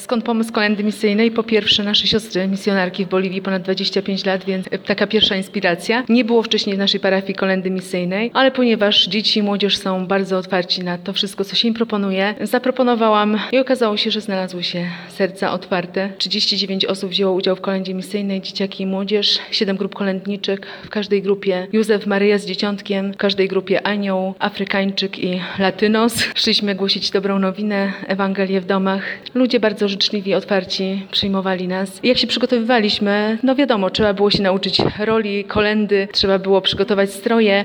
Skąd pomysł kolendy misyjnej? Po pierwsze, nasze siostry misjonarki w Boliwii ponad 25 lat, więc taka pierwsza inspiracja. Nie było wcześniej w naszej parafii kolendy misyjnej, ale ponieważ dzieci i młodzież są bardzo otwarci na to wszystko, co się im proponuje, zaproponowałam i okazało się, że znalazły się serca otwarte. 39 osób wzięło udział w kolendzie misyjnej, dzieciaki i młodzież, 7 grup kolędniczek, w każdej grupie Józef, Maryja z dzieciątkiem, w każdej grupie anioł, Afrykańczyk i Latynos. Szliśmy głosić dobrą nowinę, Ewangelię w domach. Ludzie bardzo życzliwi, otwarci przyjmowali nas. I jak się przygotowywaliśmy, no wiadomo, trzeba było się nauczyć roli kolendy, trzeba było przygotować stroje,